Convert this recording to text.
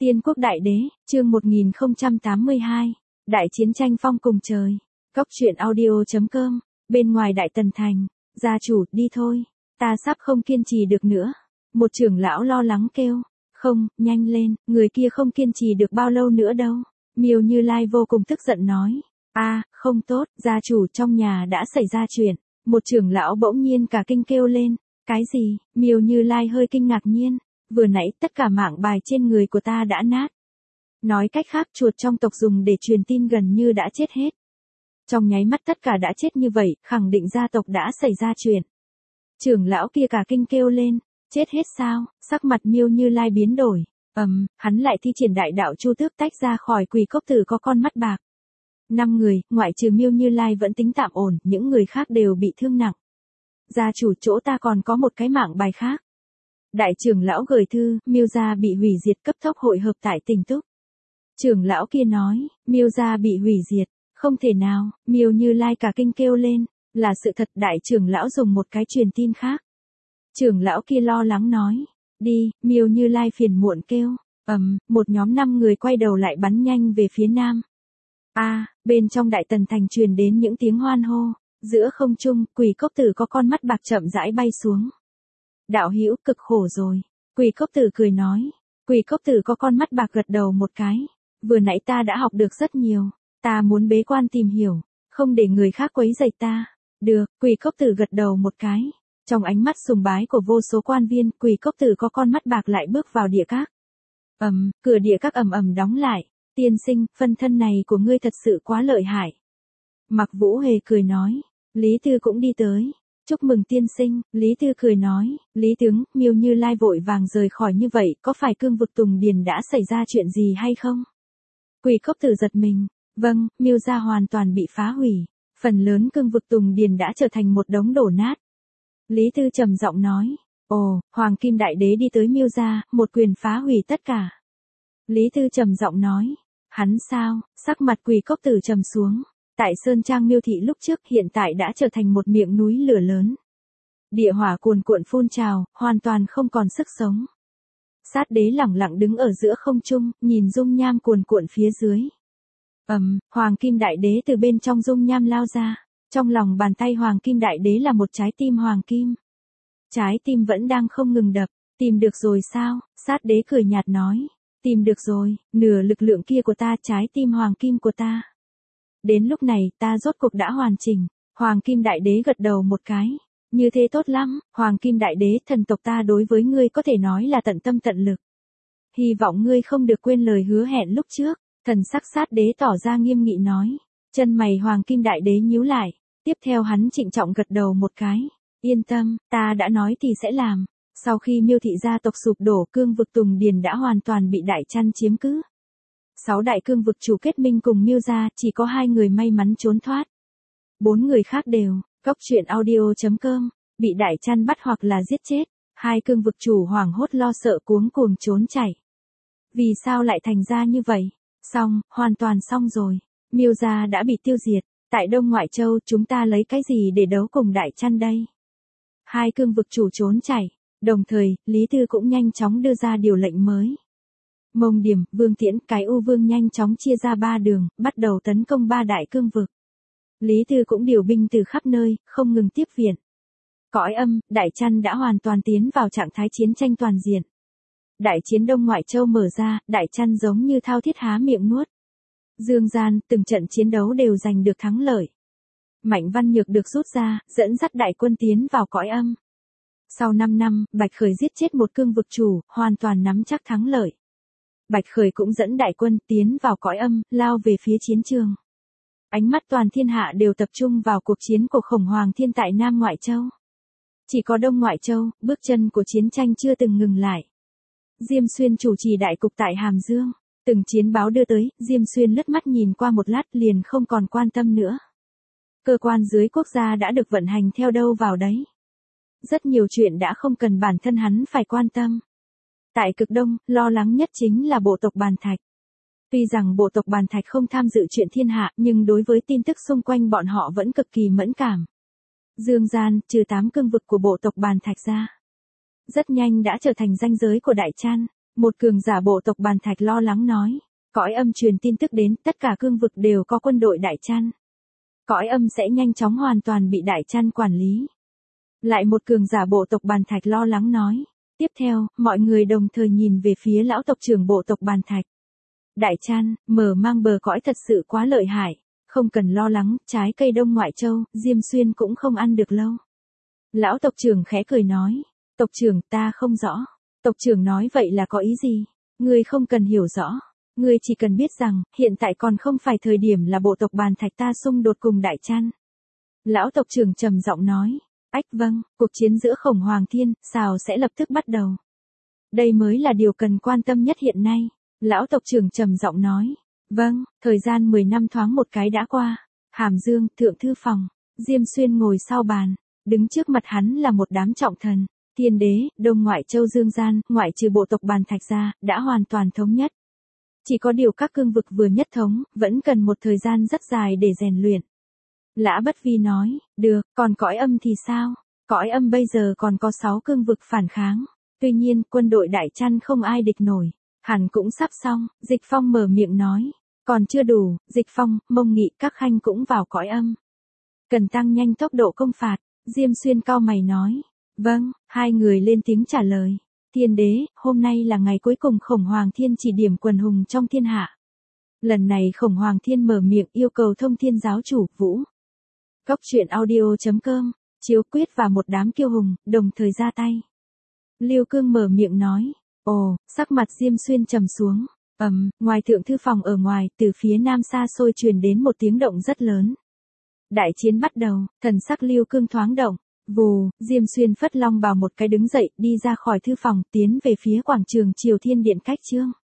Tiên quốc đại đế, chương 1082, đại chiến tranh phong cùng trời. Góc truyện audio.com, bên ngoài đại tần thành, gia chủ, đi thôi, ta sắp không kiên trì được nữa. Một trưởng lão lo lắng kêu, không, nhanh lên, người kia không kiên trì được bao lâu nữa đâu. Miêu Như Lai vô cùng tức giận nói, không tốt, gia chủ, trong nhà đã xảy ra chuyện. Một trưởng lão bỗng nhiên cả kinh kêu lên, cái gì? Miêu Như Lai hơi kinh ngạc nhiên, vừa nãy tất cả mạng bài trên người của ta đã nát. Nói cách khác, chuột trong tộc dùng để truyền tin gần như đã chết hết. Trong nháy mắt tất cả đã chết như vậy, khẳng định gia tộc đã xảy ra chuyện. Trưởng lão kia cả kinh kêu lên, chết hết sao? Sắc mặt Miêu Như Lai biến đổi, hắn lại thi triển đại đạo chu tước tách ra khỏi Quỷ Cốc Tử có con mắt bạc. 5 người, ngoại trừ Miêu Như Lai vẫn tính tạm ổn, những người khác đều bị thương nặng. Gia chủ, chỗ ta còn có một cái mạng bài khác. Đại trưởng lão gửi thư, Miêu gia bị hủy diệt, cấp tốc hội hợp tại Tỉnh Túc. Trưởng lão kia nói, Miêu gia bị hủy diệt, không thể nào. Miêu Như Lai cả kinh kêu lên, là sự thật. Đại trưởng lão dùng một cái truyền tin khác. Trưởng lão kia lo lắng nói, đi. Miêu Như Lai phiền muộn kêu, một nhóm 5 người quay đầu lại bắn nhanh về phía nam. Bên trong đại tần thành truyền đến những tiếng hoan hô. Giữa không trung, Quỷ Cốc Tử có con mắt bạc chậm rãi bay xuống. Đạo hữu, cực khổ rồi. Quỷ Cốc Tử cười nói. Quỷ Cốc Tử có con mắt bạc gật đầu một cái. Vừa nãy ta đã học được rất nhiều. Ta muốn bế quan tìm hiểu, không để người khác quấy rầy ta. Được, Quỷ Cốc Tử gật đầu một cái. Trong ánh mắt sùng bái của vô số quan viên, Quỷ Cốc Tử có con mắt bạc lại bước vào địa các. Cửa địa các ầm ầm đóng lại. Tiên sinh, phân thân này của ngươi thật sự quá lợi hại. Mặc Vũ Hề cười nói. Lý Tư cũng đi tới. Chúc mừng tiên sinh, Lý Tư cười nói, Lý tướng. Miêu Như Lai vội vàng rời khỏi như vậy, có phải cương vực Tùng Điền đã xảy ra chuyện gì hay không? Quỷ Cốc Tử giật mình, vâng, Miêu gia hoàn toàn bị phá hủy, phần lớn cương vực Tùng Điền đã trở thành một đống đổ nát. Lý Tư trầm giọng nói, Hoàng Kim Đại Đế đi tới Miêu gia, một quyền phá hủy tất cả. Lý Tư trầm giọng nói, hắn sao? Sắc mặt Quỷ Cốc Tử trầm xuống. Tại Sơn Trang Miêu thị lúc trước hiện tại đã trở thành một miệng núi lửa lớn. Địa hỏa cuồn cuộn phun trào, hoàn toàn không còn sức sống. Sát đế lẳng lặng đứng ở giữa không trung, nhìn dung nham cuồn cuộn phía dưới. Hoàng Kim Đại Đế từ bên trong dung nham lao ra. Trong lòng bàn tay Hoàng Kim Đại Đế là một trái tim hoàng kim. Trái tim vẫn đang không ngừng đập. Tìm được rồi sao? Sát đế cười nhạt nói. Tìm được rồi, nửa lực lượng kia của ta, trái tim hoàng kim của ta. Đến lúc này, ta rốt cuộc đã hoàn chỉnh. Hoàng Kim Đại Đế gật đầu một cái. Như thế tốt lắm, Hoàng Kim Đại Đế, thần tộc ta đối với ngươi có thể nói là tận tâm tận lực. Hy vọng ngươi không được quên lời hứa hẹn lúc trước. Thần sắc sát đế tỏ ra nghiêm nghị nói. Chân mày Hoàng Kim Đại Đế nhíu lại. Tiếp theo hắn trịnh trọng gật đầu một cái. Yên tâm, ta đã nói thì sẽ làm. Sau khi Miêu thị gia tộc sụp đổ, cương vực Tùng Điền đã hoàn toàn bị Đại Chăn chiếm cứ. 6 đại cương vực chủ kết minh cùng Miêu gia, chỉ có 2 người may mắn trốn thoát. 4 người khác đều, góc truyện audio.com, bị Đại Chăn bắt hoặc là giết chết. 2 cương vực chủ hoảng hốt lo sợ cuống cuồng trốn chạy. Vì sao lại thành ra như vậy? Xong, hoàn toàn xong rồi. Miêu gia đã bị tiêu diệt. Tại Đông Ngoại Châu, chúng ta lấy cái gì để đấu cùng Đại Chăn đây? 2 cương vực chủ trốn chạy. Đồng thời, Lý Tư cũng nhanh chóng đưa ra điều lệnh mới. Mông Điểm, Vương Tiễn, cái U Vương nhanh chóng chia ra 3 đường, bắt đầu tấn công 3 đại cương vực. Lý Tư cũng điều binh từ khắp nơi, không ngừng tiếp viện. Cõi âm, Đại Chăn đã hoàn toàn tiến vào trạng thái chiến tranh toàn diện. Đại chiến Đông Ngoại Châu mở ra, Đại Chăn giống như thao thiết há miệng nuốt. Dương gian, từng trận chiến đấu đều giành được thắng lợi. Mạnh Văn Nhược được rút ra, dẫn dắt đại quân tiến vào cõi âm. Sau 5 năm, Bạch Khởi giết chết một cương vực chủ, hoàn toàn nắm chắc thắng lợi. Bạch Khởi cũng dẫn đại quân tiến vào cõi âm, lao về phía chiến trường. Ánh mắt toàn thiên hạ đều tập trung vào cuộc chiến của Khổng Hoàng Thiên tại Nam Ngoại Châu. Chỉ có Đông Ngoại Châu, bước chân của chiến tranh chưa từng ngừng lại. Diêm Xuyên chủ trì đại cục tại Hàm Dương. Từng chiến báo đưa tới, Diêm Xuyên lướt mắt nhìn qua một lát liền không còn quan tâm nữa. Cơ quan dưới quốc gia đã được vận hành theo đâu vào đấy. Rất nhiều chuyện đã không cần bản thân hắn phải quan tâm. Tại cực Đông, lo lắng nhất chính là bộ tộc Bàn Thạch. Tuy rằng bộ tộc Bàn Thạch không tham dự chuyện thiên hạ, nhưng đối với tin tức xung quanh bọn họ vẫn cực kỳ mẫn cảm. Dương gian, trừ 8 cương vực của bộ tộc Bàn Thạch ra, rất nhanh đã trở thành ranh giới của Đại Chăn. Một cường giả bộ tộc Bàn Thạch lo lắng nói. Cõi âm truyền tin tức đến, tất cả cương vực đều có quân đội Đại Chăn. Cõi âm sẽ nhanh chóng hoàn toàn bị Đại Chăn quản lý. Lại một cường giả bộ tộc Bàn Thạch lo lắng nói. Tiếp theo, mọi người đồng thời nhìn về phía lão tộc trưởng bộ tộc Bàn Thạch. Đại Chăn, mở mang bờ cõi thật sự quá lợi hại. Không cần lo lắng, trái cây Đông Ngoại Châu, Diêm Xuyên cũng không ăn được lâu. Lão tộc trưởng khẽ cười nói. Tộc trưởng, ta không rõ. Tộc trưởng nói vậy là có ý gì? Ngươi không cần hiểu rõ. Ngươi chỉ cần biết rằng, hiện tại còn không phải thời điểm là bộ tộc Bàn Thạch ta xung đột cùng Đại Chăn. Lão tộc trưởng trầm giọng nói. Ách vâng, cuộc chiến giữa Khổng Hoàng Thiên, Sào sẽ lập tức bắt đầu. Đây mới là điều cần quan tâm nhất hiện nay. Lão tộc trưởng trầm giọng nói. Vâng, thời gian 10 năm thoáng một cái đã qua. Hàm Dương, Thượng Thư Phòng. Diêm Xuyên ngồi sau bàn. Đứng trước mặt hắn là một đám trọng thần. Thiên đế, Đông Ngoại Châu Dương Gian, ngoại trừ bộ tộc Bàn Thạch ra, đã hoàn toàn thống nhất. Chỉ có điều các cương vực vừa nhất thống, vẫn cần một thời gian rất dài để rèn luyện. Lã Bất Vi nói, được, còn cõi âm thì sao? Cõi âm bây giờ còn có 6 cương vực phản kháng. Tuy nhiên, quân đội Đại Chăn không ai địch nổi. Hẳn cũng sắp xong, Dịch Phong mở miệng nói. Còn chưa đủ, Dịch Phong, Mông Nghị các khanh cũng vào cõi âm. Cần tăng nhanh tốc độ công phạt, Diêm Xuyên cau mày nói. Vâng, hai người lên tiếng trả lời. Thiên đế, hôm nay là ngày cuối cùng Khổng Hoàng Thiên chỉ điểm quần hùng trong thiên hạ. Lần này Khổng Hoàng Thiên mở miệng yêu cầu Thông Thiên giáo chủ, Vũ. Cốc truyện audio.com, Chiếu Quyết và một đám kiêu hùng, đồng thời ra tay. Lưu Cương mở miệng nói. Ồ, sắc mặt Diêm Xuyên trầm xuống. Ngoài Thượng Thư Phòng ở ngoài, từ phía nam xa xôi truyền đến một tiếng động rất lớn. Đại chiến bắt đầu, thần sắc Lưu Cương thoáng động. Vù, Diêm Xuyên phất long bào một cái đứng dậy, đi ra khỏi thư phòng, tiến về phía quảng trường Triều Thiên Điện cách trương.